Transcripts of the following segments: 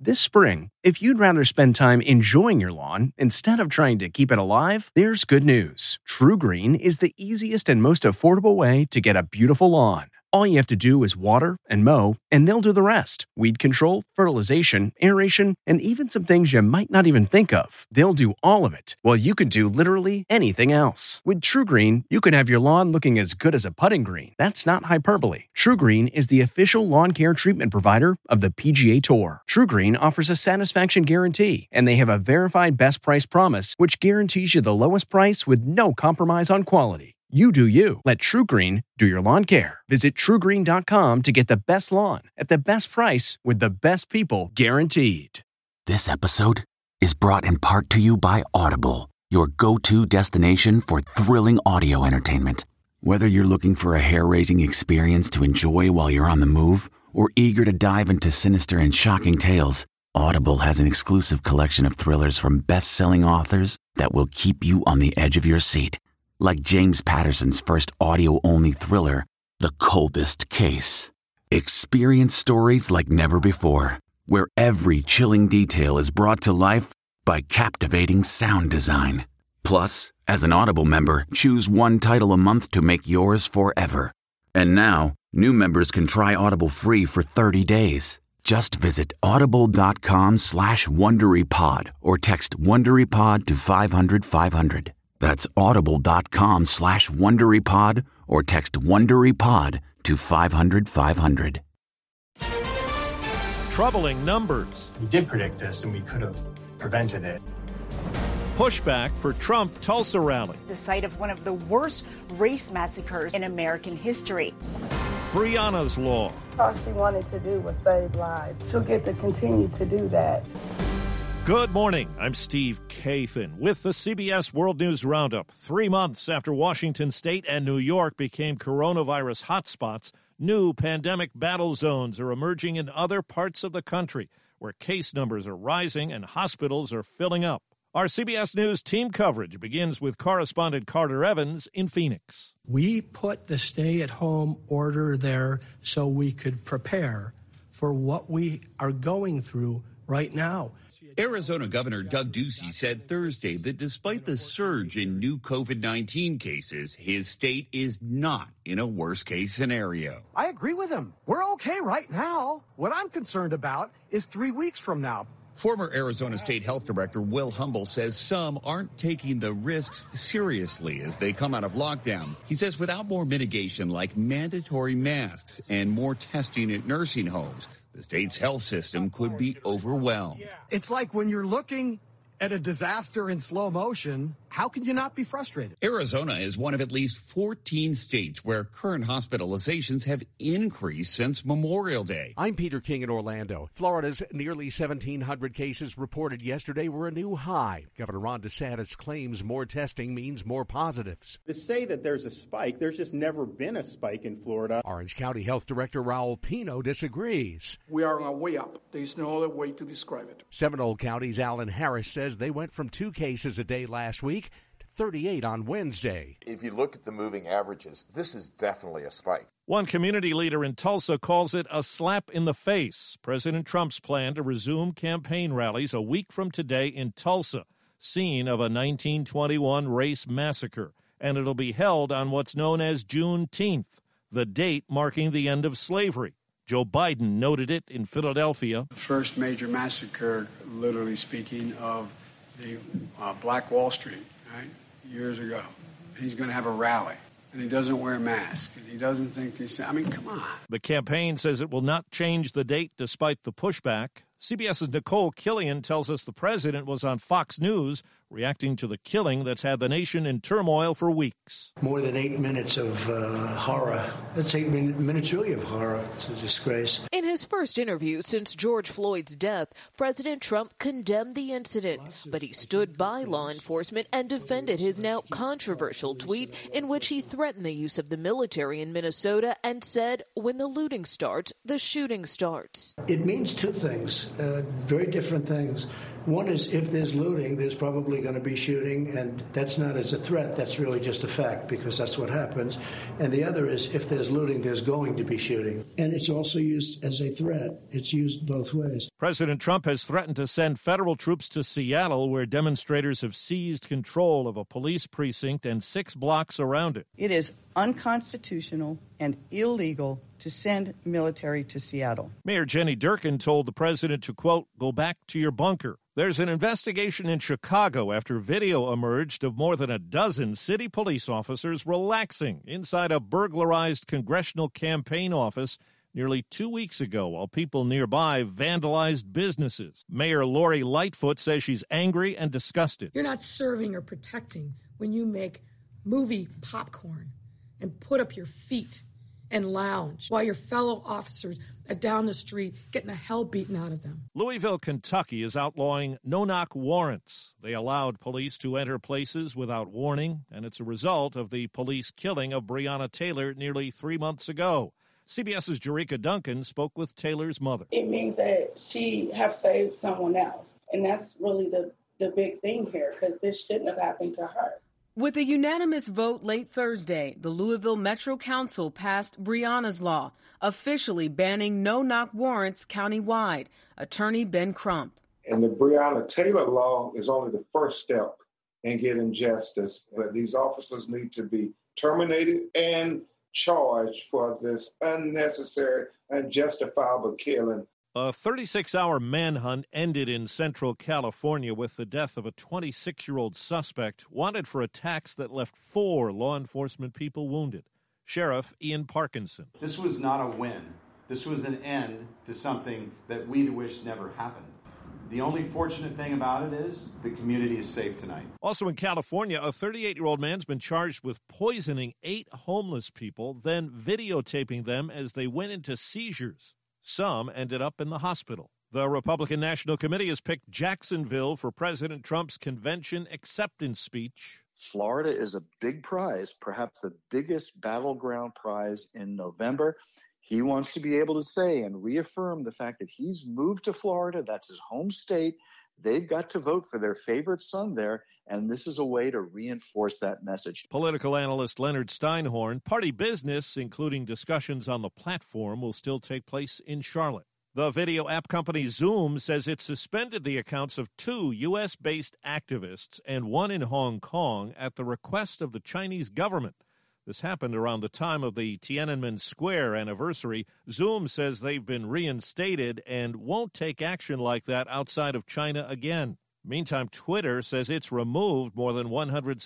This spring, if you'd rather spend time enjoying your lawn instead of trying to keep it alive, there's good news. TruGreen is the easiest and most affordable way to get a beautiful lawn. All you have to do is water and mow, and they'll do the rest. Weed control, fertilization, aeration, and even some things you might not even think of. They'll do all of it, while you can do literally anything else. With TruGreen, you can have your lawn looking as good as a putting green. That's not hyperbole. TruGreen is the official lawn care treatment provider of the PGA Tour. TruGreen offers a satisfaction guarantee, and they have a verified best price promise, which guarantees you the lowest price with no compromise on quality. You do you. Let TruGreen do your lawn care. Visit TruGreen.com to get the best lawn at the best price with the best people guaranteed. This episode is brought in part to you by Audible, your go-to destination for thrilling audio entertainment. Whether you're looking for a hair-raising experience to enjoy while you're on the move or eager to dive into sinister and shocking tales, Audible has an exclusive collection of thrillers from best-selling authors that will keep you on the edge of your seat. Like James Patterson's first audio-only thriller, The Coldest Case. Experience stories like never before, where every chilling detail is brought to life by captivating sound design. Plus, as an Audible member, choose one title a month to make yours forever. And now, new members can try Audible free for 30 days. Just visit audible.com/WonderyPod or text WonderyPod to 500-500. That's audible.com/WonderyPod or text WonderyPod to 500-500. Troubling numbers. We did predict this and we could have prevented it. Pushback for Trump Tulsa rally. The site of one of the worst race massacres in American history. Breonna's Law. All she wanted to do was save lives. She'll get to continue to do that. Good morning. I'm Steve Kathan with the CBS World News Roundup. 3 months after Washington State and New York became coronavirus hotspots, new pandemic battle zones are emerging in other parts of the country where case numbers are rising and hospitals are filling up. Our CBS News team coverage begins with correspondent Carter Evans in Phoenix. We put the stay-at-home order there so we could prepare for what we are going through right now. Arizona Governor Doug Ducey said Thursday that despite the surge in new COVID-19 cases, his state is not in a worst-case scenario. I agree with him. We're okay right now. What I'm concerned about is 3 weeks from now. Former Arizona State Health Director Will Humble says some aren't taking the risks seriously as they come out of lockdown. He says without more mitigation like mandatory masks and more testing at nursing homes, the state's health system could be overwhelmed. It's like when you're looking at a disaster in slow motion, how can you not be frustrated? Arizona is one of at least 14 states where current hospitalizations have increased since Memorial Day. I'm Peter King in Orlando. Florida's nearly 1,700 cases reported yesterday were a new high. Governor Ron DeSantis claims more testing means more positives. To say that there's a spike, there's just never been a spike in Florida. Orange County Health Director Raul Pino disagrees. We are on our way up. There's no other way to describe it. Seminole County's Alan Harris says they went from 2 cases a day last week to 38 on Wednesday. If you look at the moving averages, this is definitely a spike. One community leader in Tulsa calls it a slap in the face. President Trump's plan to resume campaign rallies a week from today in Tulsa, scene of a 1921 race massacre, and it'll be held on what's known as Juneteenth, the date marking the end of slavery. Joe Biden noted it in Philadelphia. The first major massacre, literally speaking, of the Black Wall Street, right, years ago. He's going to have a rally, and he doesn't wear a mask, and he doesn't think he's... I mean, come on. The campaign says it will not change the date despite the pushback. CBS's Nicole Killian tells us the president was on Fox News reacting to the killing that's had the nation in turmoil for weeks. More than 8 minutes of horror. That's 8 minutes really of horror. It's a disgrace. In his first interview since George Floyd's death, President Trump condemned the incident, but he stood by law enforcement and defended his now controversial tweet in which he threatened the use of the military in Minnesota and said, when the looting starts, the shooting starts. It means two things, very different things. One is if there's looting, there's probably going to be shooting, and that's not as a threat. That's really just a fact because that's what happens. And the other is if there's looting, there's going to be shooting. And it's also used as a threat. It's used both ways. President Trump has threatened to send federal troops to Seattle, where demonstrators have seized control of a police precinct and 6 blocks around it. It is unconstitutional and illegal to send military to Seattle. Mayor Jenny Durkan told the president to, quote, go back to your bunker. There's an investigation in Chicago after video emerged of more than a dozen city police officers relaxing inside a burglarized congressional campaign office nearly 2 weeks ago while people nearby vandalized businesses. Mayor Lori Lightfoot says she's angry and disgusted. You're not serving or protecting when you make movie popcorn and put up your feet and lounge while your fellow officers are down the street getting the hell beaten out of them. Louisville, Kentucky is outlawing no-knock warrants. They allowed police to enter places without warning, and it's a result of the police killing of Breonna Taylor nearly 3 months ago. CBS's Jerika Duncan spoke with Taylor's mother. It means that she have saved someone else, and that's really the big thing here, because this shouldn't have happened to her. With a unanimous vote late Thursday, the Louisville Metro Council passed Breonna's Law, officially banning no-knock warrants countywide. Attorney Ben Crump. And the Breonna Taylor Law is only the first step in getting justice. But these officers need to be terminated and charged for this unnecessary, unjustifiable killing. A 36-hour manhunt ended in Central California with the death of a 26-year-old suspect wanted for attacks that left 4 law enforcement people wounded. Sheriff Ian Parkinson. This was not a win. This was an end to something that we wish never happened. The only fortunate thing about it is the community is safe tonight. Also in California, a 38-year-old man's been charged with poisoning 8 homeless people, then videotaping them as they went into seizures. Some ended up in the hospital. The Republican National Committee has picked Jacksonville for President Trump's convention acceptance speech. Florida is a big prize, perhaps the biggest battleground prize in November. He wants to be able to say and reaffirm the fact that he's moved to Florida. That's his home state. They've got to vote for their favorite son there, and this is a way to reinforce that message. Political analyst Leonard Steinhorn, party business, including discussions on the platform, will still take place in Charlotte. The video app company Zoom says it suspended the accounts of 2 U.S.-based activists and 1 in Hong Kong at the request of the Chinese government. This happened around the time of the Tiananmen Square anniversary. Zoom says they've been reinstated and won't take action like that outside of China again. Meantime, Twitter says it's removed more than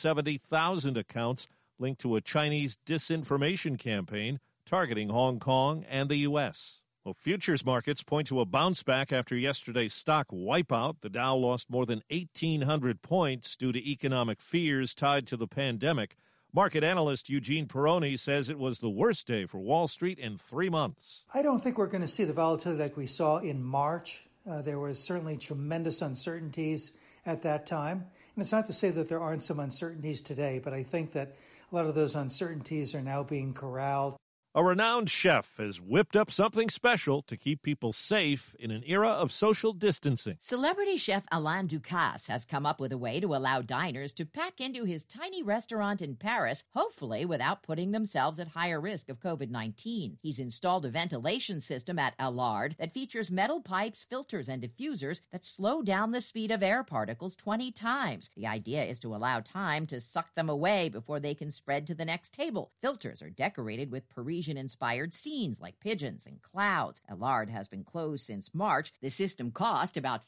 170,000 accounts linked to a Chinese disinformation campaign targeting Hong Kong and the U.S. Well, futures markets point to a bounce back after yesterday's stock wipeout. The Dow lost more than 1,800 points due to economic fears tied to the pandemic. Market analyst Eugene Peroni says it was the worst day for Wall Street in 3 months. I don't think we're going to see the volatility like we saw in March. There was certainly tremendous uncertainties at that time. And it's not to say that there aren't some uncertainties today, but I think that a lot of those uncertainties are now being corralled. A renowned chef has whipped up something special to keep people safe in an era of social distancing. Celebrity chef Alain Ducasse has come up with a way to allow diners to pack into his tiny restaurant in Paris, hopefully without putting themselves at higher risk of COVID-19. He's installed a ventilation system at Allard that features metal pipes, filters, and diffusers that slow down the speed of air particles 20 times. The idea is to allow time to suck them away before they can spread to the next table. Filters are decorated with Parisian-inspired scenes like pigeons and clouds. Allard has been closed since March. The system cost about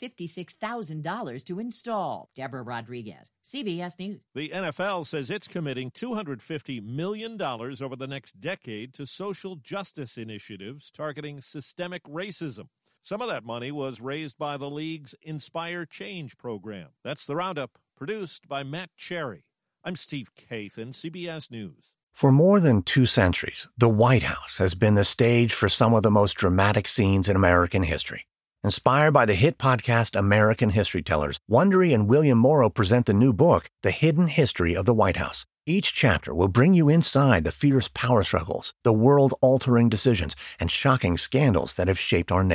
$56,000 to install. Deborah Rodriguez, CBS News. The NFL says it's committing $250 million over the next decade to social justice initiatives targeting systemic racism. Some of that money was raised by the league's Inspire Change program. That's the Roundup, produced by Matt Cherry. I'm Steve Kathan, CBS News. For more than 2 centuries, the White House has been the stage for some of the most dramatic scenes in American history. Inspired by the hit podcast American History Tellers, Wondery and William Morrow present the new book, The Hidden History of the White House. Each chapter will bring you inside the fierce power struggles, the world-altering decisions, and shocking scandals that have shaped our nation.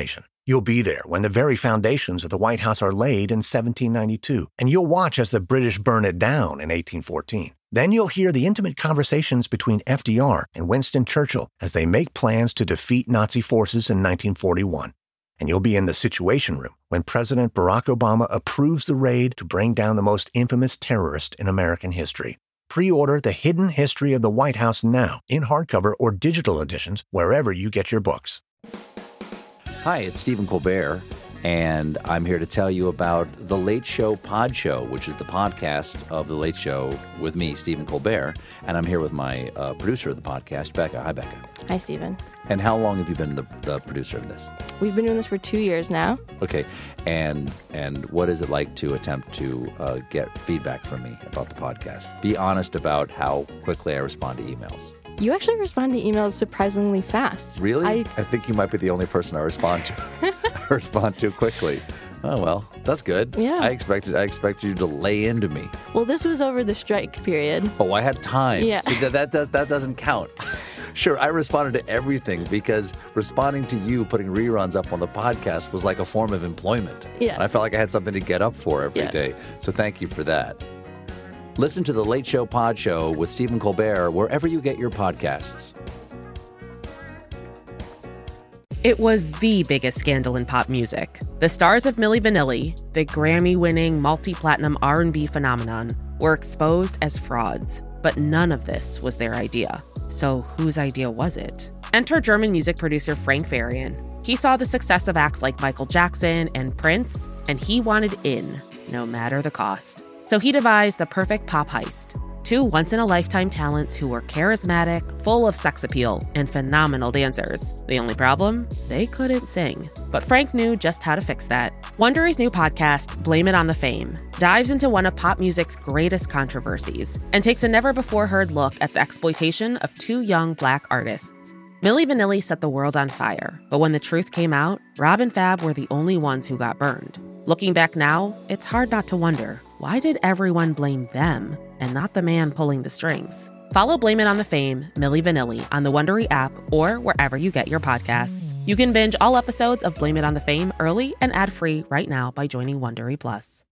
You'll be there when the very foundations of the White House are laid in 1792, and you'll watch as the British burn it down in 1814. Then you'll hear the intimate conversations between FDR and Winston Churchill as they make plans to defeat Nazi forces in 1941. And you'll be in the Situation Room when President Barack Obama approves the raid to bring down the most infamous terrorist in American history. Pre-order The Hidden History of the White House now in hardcover or digital editions wherever you get your books. Hi, it's Stephen Colbert, and I'm here to tell you about The Late Show Pod Show, which is the podcast of The Late Show with me, Stephen Colbert, and I'm here with my producer of the podcast, Becca. Hi, Becca. Hi, Stephen. And how long have you been the producer of this? We've been doing this for 2 years now. Okay, and what is it like to attempt to get feedback from me about the podcast? Be honest about how quickly I respond to emails. You actually respond to emails surprisingly fast. Really? I think you might be the only person I respond to quickly. Oh, well, that's good. Yeah. I expected you to lay into me. Well, this was over the strike period. Oh, I had time. Yeah. See, that doesn't count. Sure, I responded to everything because responding to you putting reruns up on the podcast was like a form of employment. Yeah. And I felt like I had something to get up for every day. So thank you for that. Listen to The Late Show Pod Show with Stephen Colbert wherever you get your podcasts. It was the biggest scandal in pop music. The stars of Milli Vanilli, the Grammy-winning multi-platinum R&B phenomenon, were exposed as frauds. But none of this was their idea. So whose idea was it? Enter German music producer Frank Farian. He saw the success of acts like Michael Jackson and Prince, and he wanted in, no matter the cost. So he devised the perfect pop heist. Two once-in-a-lifetime talents who were charismatic, full of sex appeal, and phenomenal dancers. The only problem? They couldn't sing. But Frank knew just how to fix that. Wondery's new podcast, Blame It on the Fame, dives into one of pop music's greatest controversies and takes a never-before-heard look at the exploitation of two young Black artists. Milli Vanilli set the world on fire, but when the truth came out, Rob and Fab were the only ones who got burned. Looking back now, it's hard not to wonder, why did everyone blame them and not the man pulling the strings? Follow Blame It on the Fame, Milli Vanilli on the Wondery app or wherever you get your podcasts. You can binge all episodes of Blame It on the Fame early and ad-free right now by joining Wondery Plus.